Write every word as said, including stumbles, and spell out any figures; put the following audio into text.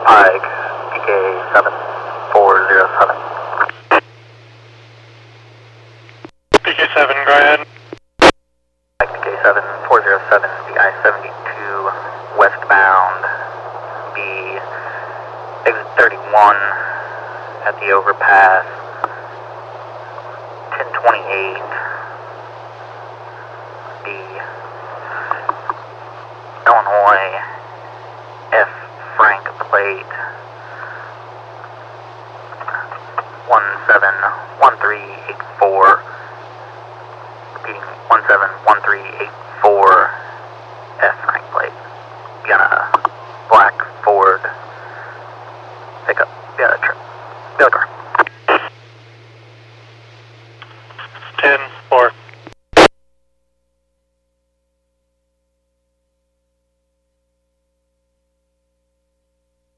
Pike, P K seven four zero seven. P K seven, go ahead. Pike, P K seven four zero seven, the I seventy-two westbound, be exit thirty-one at the overpass, ten twenty-eight, the Illinois F Frank plate.